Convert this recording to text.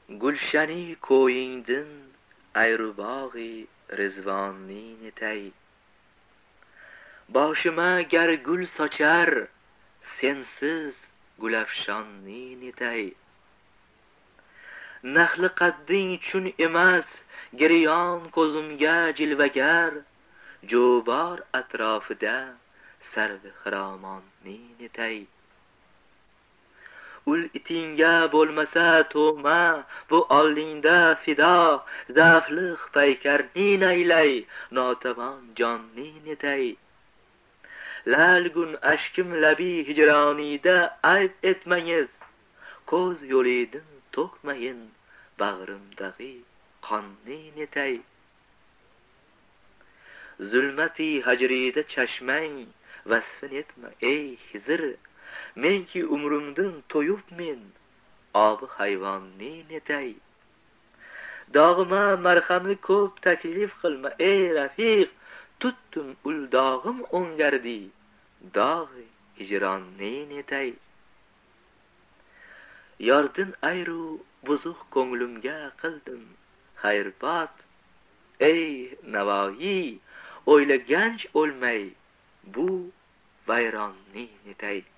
gulshani ko'yingdin ayrubog'i rizvonni netay. Boshima gar gul sochar sensiz gulafshonni netay. Naxli qadding chun emas giryon ko'zimga jilvagar, jo'bor atrofida sarvi xiromonni netay. Ul itingga bo'lmasa to'ma bu oldingda fido, zafliq paykarni naylay notavon jonni netay. Lalgun ashkim labi hijronida ayb etmangiz, ko'z yo'lidin to'kmayin bag'rimdagi qonni netay. Zulmati hajrida chashmang vasfin etma ey Xizr, menki umrimdan to'yubmen obi hayvonni netay. Dog'ima marhamni ko'p taklif qilma ey rafiq, tutdim ul dog'im o'ngardi dog'i hijronni netay. Yordin ayru buzuq ko'nglimga qildim xayrbat, ey Navoiy o'ylaganch o'lmay bu vayronni netay.